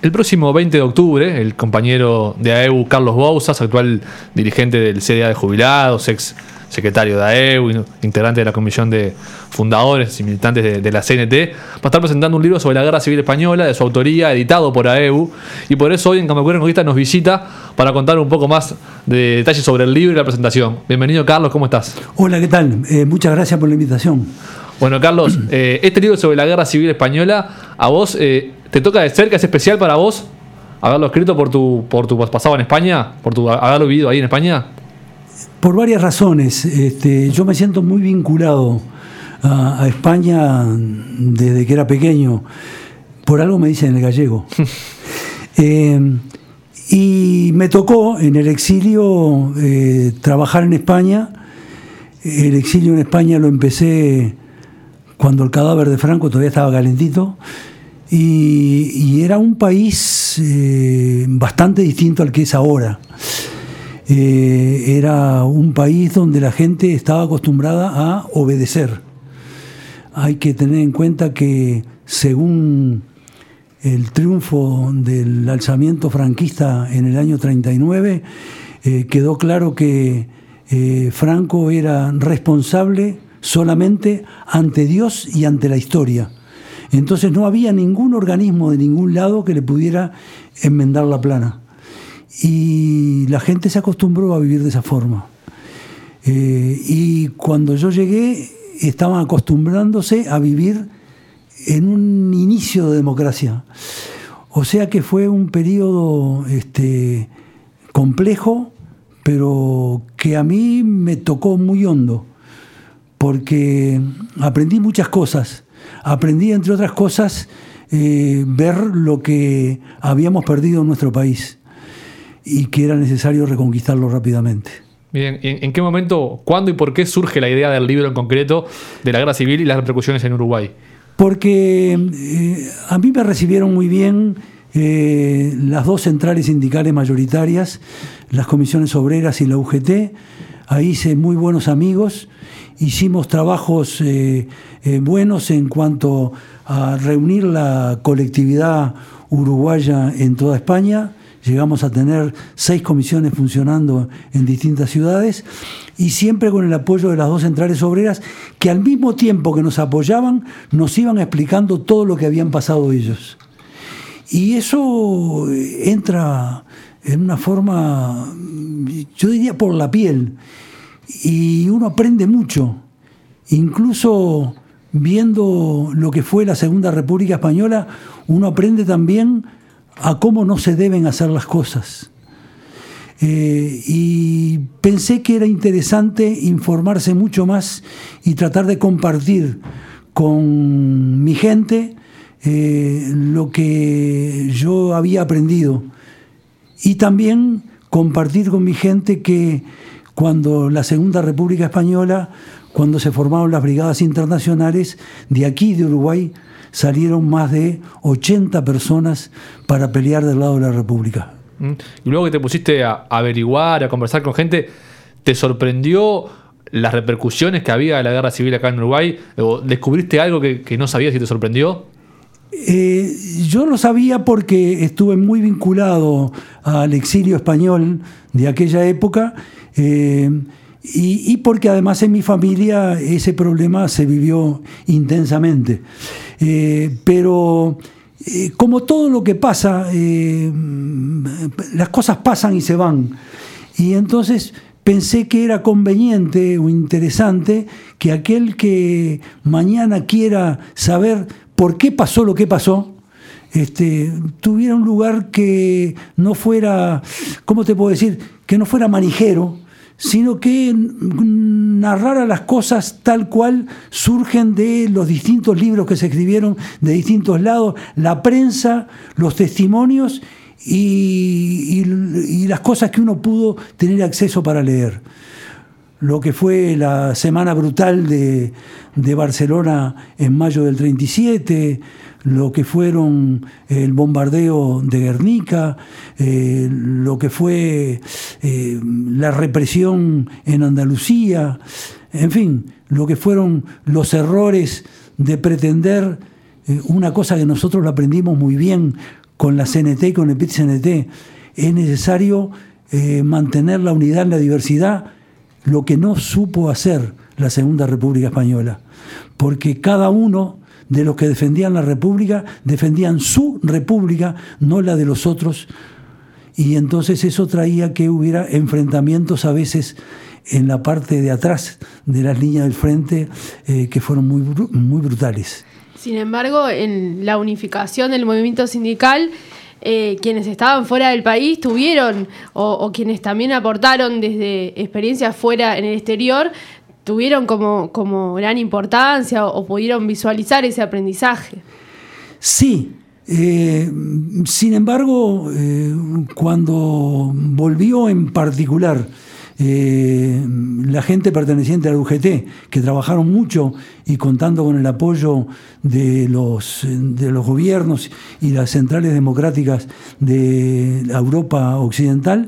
El próximo 20 de octubre, el compañero de AEU, Carlos Bouzas, actual dirigente del CDA de Jubilados, ex secretario de AEU, integrante de la comisión de fundadores y militantes de la CNT, va a estar presentando un libro sobre la Guerra Civil Española, de su autoría, editado por AEU, y por eso hoy en Camacurre Conquista nos visita para contar un poco más de detalles sobre el libro y la presentación. Bienvenido, Carlos, ¿cómo estás? Hola, ¿qué tal? Muchas gracias por la invitación. Bueno, Carlos, este libro sobre la Guerra Civil Española, a vos te toca de cerca, es especial para vos haberlo escrito por tu pasado en España, por tu haberlo vivido ahí en España. Por varias razones. Yo me siento muy vinculado a España desde que era pequeño. Por algo me dicen el gallego. Y me tocó en el exilio trabajar en España. El exilio en España lo empecé cuando el cadáver de Franco todavía estaba calentito. Y era un país bastante distinto al que es ahora. Era un país donde la gente estaba acostumbrada a obedecer. Hay que tener en cuenta que según el triunfo del alzamiento franquista en el año 39, quedó claro que Franco era responsable solamente ante Dios y ante la historia. Entonces no había ningún organismo de ningún lado que le pudiera enmendar la plana. Y la gente se acostumbró a vivir de esa forma. Y cuando yo llegué, estaban acostumbrándose a vivir en un inicio de democracia. O sea que fue un periodo complejo, pero que a mí me tocó muy hondo, porque aprendí muchas cosas. Aprendí, entre otras cosas, ver lo que habíamos perdido en nuestro país y que era necesario reconquistarlo rápidamente. Bien, ¿en qué momento, cuándo y por qué surge la idea del libro en concreto de la Guerra Civil y las repercusiones en Uruguay? Porque a mí me recibieron muy bien las dos centrales sindicales mayoritarias, las comisiones obreras y la UGT. Ahí hice muy buenos amigos. Hicimos trabajos buenos en cuanto a reunir la colectividad uruguaya en toda España. Llegamos a tener 6 comisiones funcionando en distintas ciudades y siempre con el apoyo de las dos centrales obreras que al mismo tiempo que nos apoyaban nos iban explicando todo lo que habían pasado ellos. Y eso entra en una forma, yo diría, por la piel. Y uno aprende mucho, incluso viendo lo que fue la Segunda República Española, uno aprende también a cómo no se deben hacer las cosas. Y pensé que era interesante informarse mucho más y tratar de compartir con mi gente lo que yo había aprendido. Y también compartir con mi gente que cuando la Segunda República Española, cuando se formaron las brigadas internacionales, de aquí de Uruguay salieron más de 80 personas para pelear del lado de la República. Y luego que te pusiste a averiguar, a conversar con gente, ¿te sorprendió las repercusiones que había de la guerra civil acá en Uruguay? ¿O descubriste algo que no sabías y te sorprendió? Yo lo sabía porque estuve muy vinculado al exilio español de aquella época y porque además en mi familia ese problema se vivió intensamente. Pero como todo lo que pasa, las cosas pasan y se van. Y entonces pensé que era conveniente o interesante que aquel que mañana quiera saber por qué pasó lo que pasó, tuviera un lugar que no fuera, ¿cómo te puedo decir? Que no fuera manijero, sino que narrara las cosas tal cual surgen de los distintos libros que se escribieron de distintos lados, la prensa, los testimonios y las cosas que uno pudo tener acceso para leer. Lo que fue la semana brutal de Barcelona en mayo del 37, lo que fueron el bombardeo de Guernica, lo que fue la represión en Andalucía, en fin, lo que fueron los errores de pretender una cosa que nosotros la aprendimos muy bien con la CNT y con el PIT-CNT. Es necesario mantener la unidad en la diversidad, lo que no supo hacer la Segunda República Española, porque cada uno de los que defendían la República defendían su República, no la de los otros, y entonces eso traía que hubiera enfrentamientos a veces en la parte de atrás de las líneas del frente que fueron muy brutales. Sin embargo, en la unificación del movimiento sindical, quienes estaban fuera del país tuvieron, o quienes también aportaron desde experiencias fuera en el exterior, tuvieron como gran importancia o pudieron visualizar ese aprendizaje. Sí, sin embargo, cuando volvió en particular la gente perteneciente al UGT, que trabajaron mucho y contando con el apoyo de los gobiernos y las centrales democráticas de la Europa occidental,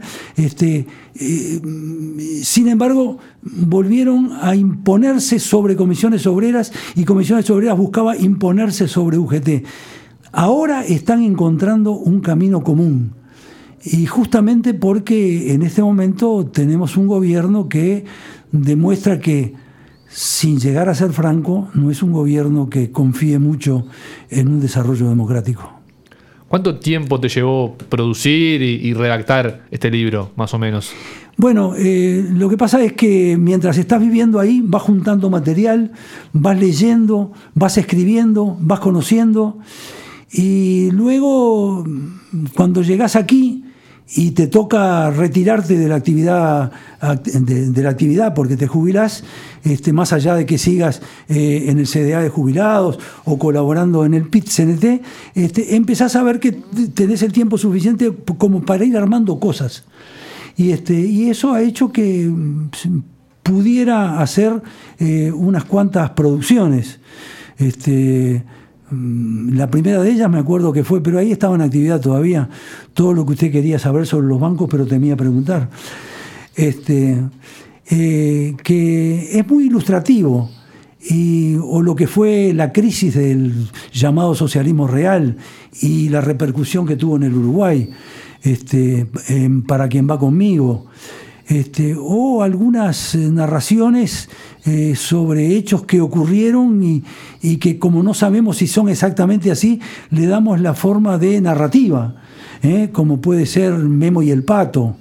sin embargo, volvieron a imponerse sobre comisiones obreras, y comisiones obreras buscaba imponerse sobre UGT. Ahora están encontrando un camino común. Y justamente porque en este momento tenemos un gobierno que demuestra que, sin llegar a ser franco, no es un gobierno que confíe mucho en un desarrollo democrático. ¿Cuánto tiempo te llevó producir y redactar este libro, más o menos? Bueno, lo que pasa es que mientras estás viviendo ahí, vas juntando material, vas leyendo, vas escribiendo, vas conociendo, y luego, cuando llegás aquí y te toca retirarte de la actividad, porque te jubilás, más allá de que sigas en el CDA de jubilados o colaborando en el PIT-CNT, empezás a ver que tenés el tiempo suficiente como para ir armando cosas. Y eso ha hecho que pudiera hacer unas cuantas producciones. La primera de ellas me acuerdo que fue, pero ahí estaba en actividad todavía, todo lo que usted quería saber sobre los bancos, pero temía preguntar. Que es muy ilustrativo, o lo que fue la crisis del llamado socialismo real y la repercusión que tuvo en el Uruguay, para quien va conmigo, o algunas narraciones sobre hechos que ocurrieron y que, como no sabemos si son exactamente así, le damos la forma de narrativa, como puede ser Memo y el Pato,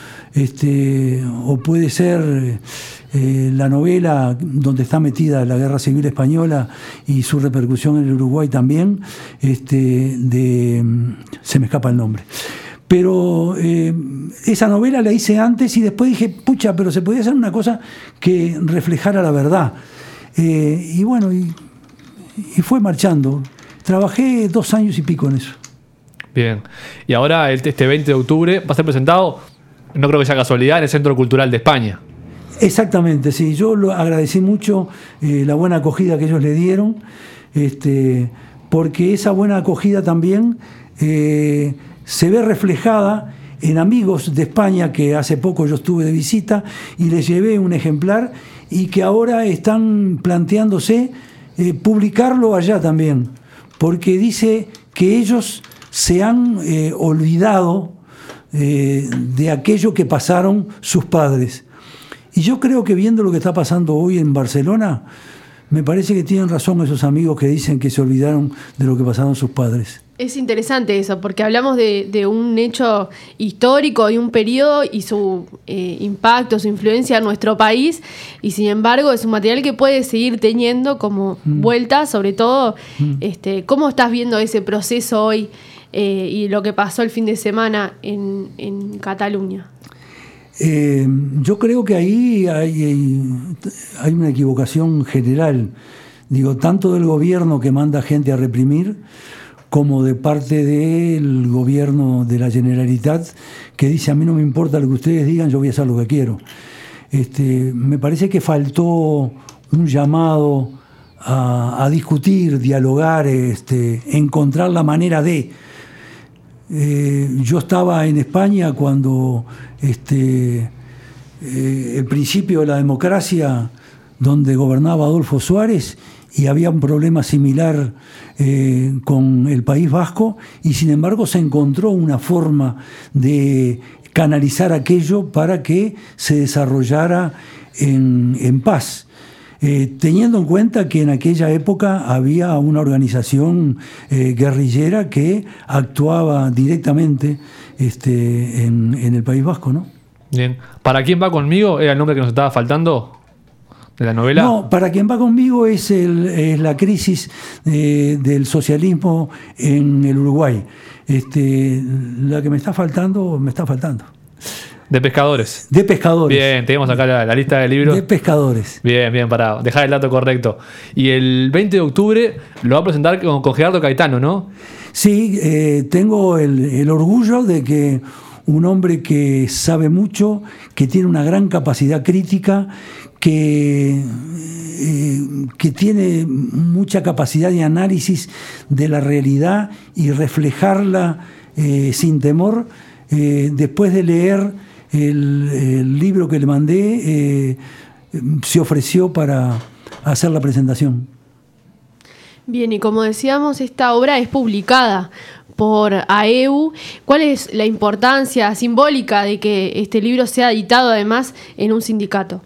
o puede ser la novela donde está metida la Guerra Civil Española y su repercusión en el Uruguay también, se me escapa el nombre. Pero esa novela la hice antes y después dije, pucha, pero se podía hacer una cosa que reflejara la verdad. Y bueno, y fue marchando. Trabajé 2 años y pico en eso. Bien. Y ahora, este 20 de octubre, va a ser presentado, no creo que sea casualidad, en el Centro Cultural de España. Exactamente, sí. Yo agradecí mucho la buena acogida que ellos le dieron, porque esa buena acogida también se ve reflejada en amigos de España que hace poco yo estuve de visita y les llevé un ejemplar y que ahora están planteándose publicarlo allá también, porque dice que ellos se han olvidado de aquello que pasaron sus padres. Y yo creo que, viendo lo que está pasando hoy en Barcelona, me parece que tienen razón esos amigos que dicen que se olvidaron de lo que pasaron sus padres. Es interesante eso, porque hablamos de un hecho histórico y un periodo y su impacto, su influencia en nuestro país, y sin embargo es un material que puede seguir teniendo como vuelta, sobre todo, ¿cómo estás viendo ese proceso hoy y lo que pasó el fin de semana en Cataluña? Yo creo que ahí hay una equivocación general, tanto del gobierno que manda gente a reprimir, como de parte del gobierno de la Generalitat, que dice: a mí no me importa lo que ustedes digan, yo voy a hacer lo que quiero. Me parece que faltó un llamado a discutir, dialogar, encontrar la manera de... yo estaba en España cuando el principio de la democracia, donde gobernaba Adolfo Suárez, y había un problema similar con el País Vasco, y sin embargo se encontró una forma de canalizar aquello para que se desarrollara en paz. Teniendo en cuenta que en aquella época había una organización guerrillera que actuaba directamente en el País Vasco, ¿no? Bien. ¿Para quién va conmigo? ¿Era el nombre que nos estaba faltando de la novela? No, para quien va conmigo es la crisis del socialismo en el Uruguay. La que me está faltando. De pescadores. De pescadores. Bien, tenemos acá la lista de libros. De pescadores. Bien, parado. Dejar el dato correcto. Y el 20 de octubre lo va a presentar con Gerardo Caetano, ¿no? Sí, tengo el orgullo de que un hombre que sabe mucho, que tiene una gran capacidad crítica, que tiene mucha capacidad de análisis de la realidad y reflejarla sin temor, después de leer el libro que le mandé, se ofreció para hacer la presentación. Bien, y como decíamos, esta obra es publicada por AEU. ¿Cuál es la importancia simbólica de que este libro sea editado además en un sindicato?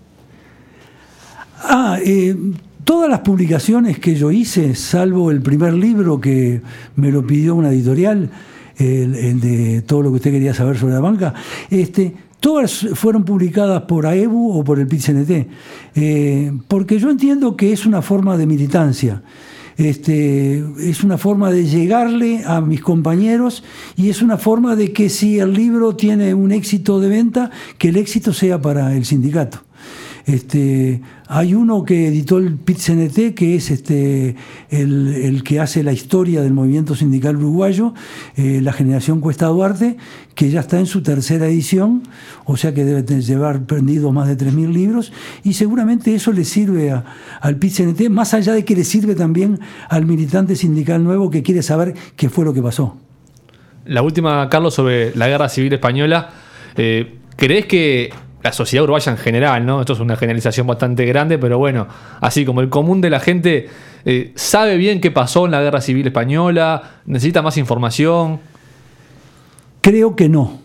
Todas las publicaciones que yo hice, salvo el primer libro que me lo pidió una editorial, el de todo lo que usted quería saber sobre la banca, todas fueron publicadas por AEBU o por el PIT-CNT, porque yo entiendo que es una forma de militancia. Es una forma de llegarle a mis compañeros, y es una forma de que si el libro tiene un éxito de venta, que el éxito sea para el sindicato. Hay uno que editó el PIT-CNT, que es el que hace la historia del movimiento sindical uruguayo, la generación Cuesta Duarte, que ya está en su tercera edición, o sea que debe llevar vendido más de 3.000 libros, y seguramente eso le sirve al PIT-CNT, más allá de que le sirve también al militante sindical nuevo que quiere saber qué fue lo que pasó. La última, Carlos, sobre la Guerra Civil Española. ¿Crees que la sociedad uruguaya en general, ¿no? Esto es una generalización bastante grande, pero bueno, así como el común de la gente sabe bien qué pasó en la Guerra Civil Española, necesita más información? Creo que no.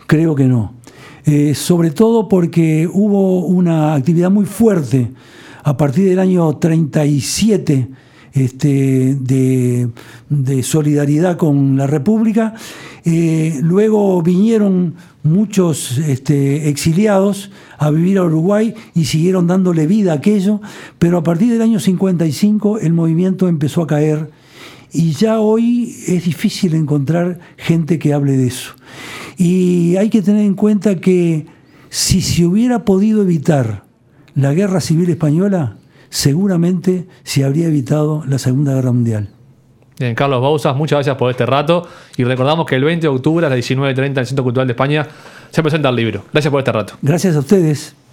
Sobre todo porque hubo una actividad muy fuerte a partir del año 37 de solidaridad con la República. Luego vinieron muchos exiliados a vivir a Uruguay y siguieron dándole vida a aquello, pero a partir del año 55 el movimiento empezó a caer, y ya hoy es difícil encontrar gente que hable de eso. Y hay que tener en cuenta que si se hubiera podido evitar la Guerra Civil Española, seguramente se habría evitado la Segunda Guerra Mundial. Bien, Carlos Bouzas, muchas gracias por este rato, y recordamos que el 20 de octubre a las 19:30 en el Centro Cultural de España se presenta el libro. Gracias por este rato. Gracias a ustedes.